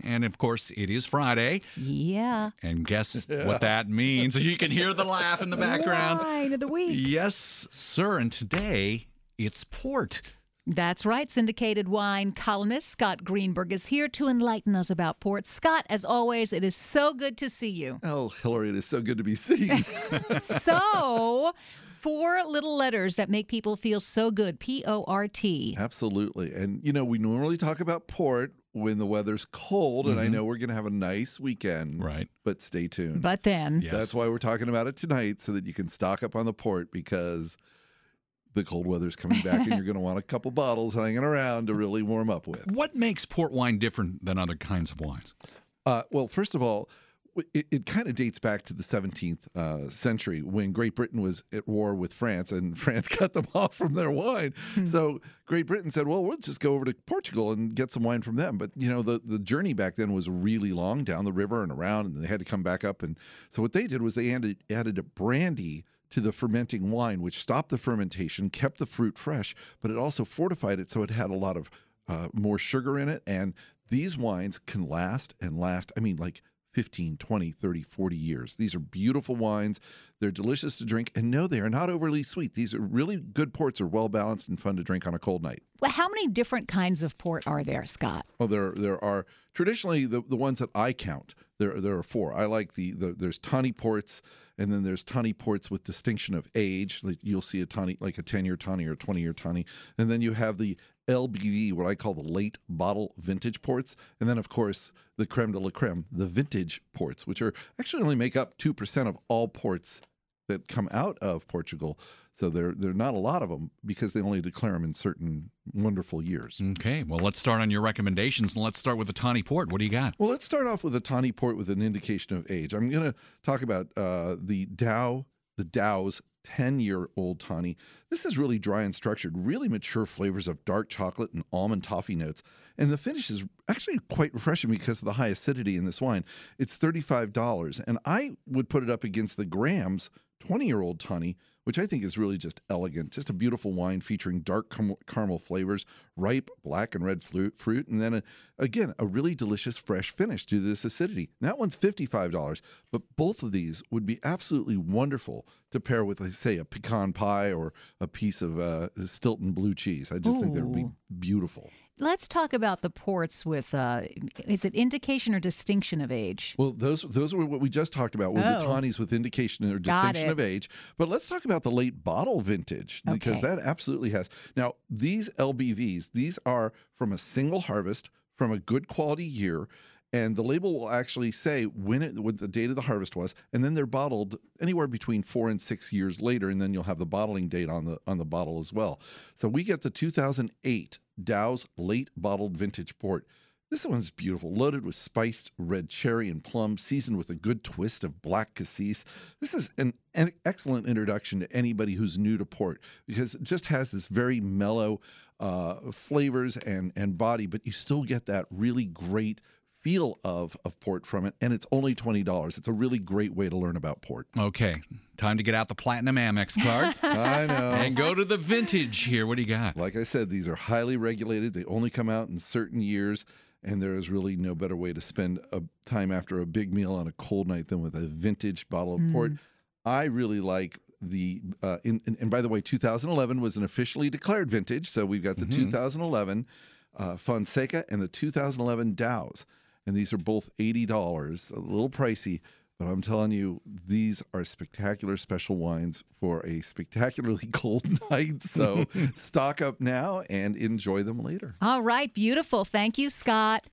And, of course, it is Friday. Yeah. And guess what that means? You can hear the laugh in the background. Wine of the week. Yes, sir. And today, it's port. That's right. Syndicated wine columnist Scott Greenberg is here to enlighten us about port. Scott, as always, it is so good to see you. Oh, Hillary, it is so good to be seen. So, 4 little letters that make people feel so good. P-O-R-T. Absolutely. And, we normally talk about port when the weather's cold, and I know we're going to have a nice weekend. Right. But stay tuned. But then. Yes. That's why we're talking about it tonight, so that you can stock up on the port, because the cold weather's coming back and you're going to want a couple bottles hanging around to really warm up with. What makes port wine different than other kinds of wines? Well, first of all, it kind of dates back to the 17th century when Great Britain was at war with France, and France cut them off from their wine. So Great Britain said, well, we'll just go over to Portugal and get some wine from them. But, the journey back then was really long down the river and around, and they had to come back up. And so what they did was they added a brandy to the fermenting wine, which stopped the fermentation, kept the fruit fresh, but it also fortified it so it had a lot of more sugar in it. And these wines can last and last. I mean, like 15, 20, 30, 40 years. These are beautiful wines. They're delicious to drink. And no, they are not overly sweet. These are really good ports, are well balanced and fun to drink on a cold night. Well, how many different kinds of port are there, Scott? Well, there are traditionally the ones that I count. There are 4. I like there's tawny ports, and then there's tawny ports with distinction of age. Like you'll see a tawny, like a 10-year tawny or a 20-year tawny. And then you have the LBV, what I call the late bottle vintage ports. And then, of course, the creme de la creme, the vintage ports, which are actually only make up 2% of all ports that come out of Portugal. So there are not a lot of them because they only declare them in certain wonderful years. Okay, well, let's start on your recommendations, and let's start with the tawny port. What do you got? Well, let's start off with a tawny port with an indication of age. I'm going to talk about the Dow's 10-year-old tawny. This is really dry and structured, really mature flavors of dark chocolate and almond toffee notes. And the finish is actually quite refreshing because of the high acidity in this wine. It's $35, and I would put it up against the Graham's 20-year-old tawny, which I think is really just elegant. Just a beautiful wine featuring dark caramel flavors, ripe black and red fruit, and then, again, a really delicious fresh finish due to this acidity. And that one's $55, but both of these would be absolutely wonderful to pair with, like, say, a pecan pie or a piece of Stilton blue cheese. I just think that would be beautiful. Let's talk about the ports with, is it indication or distinction of age? Well, those were what we just talked about, were the tawnies with indication or distinction of age. But let's talk about the late bottle vintage, because that absolutely has. Now, these LBVs, these are from a single harvest, from a good quality year, and the label will actually say what the date of the harvest was, and then they're bottled anywhere between 4 and 6 years later, and then you'll have the bottling date on the bottle as well. So we get the 2008 Dow's late bottled vintage port. This one's beautiful, loaded with spiced red cherry and plum, seasoned with a good twist of black cassis. This is an excellent introduction to anybody who's new to port, because it just has this very mellow flavors and body, but you still get that really great feel of port from it, and it's only $20. It's a really great way to learn about port. Okay, time to get out the Platinum Amex card. I know. And go to the vintage here. What do you got? Like I said, these are highly regulated. They only come out in certain years, and there is really no better way to spend a time after a big meal on a cold night than with a vintage bottle of port. I really like the, and by the way, 2011 was an officially declared vintage, so we've got the 2011 Fonseca and the 2011 Dow's. And these are both $80, a little pricey, but I'm telling you, these are spectacular special wines for a spectacularly cold night. So stock up now and enjoy them later. All right, beautiful. Thank you, Scott.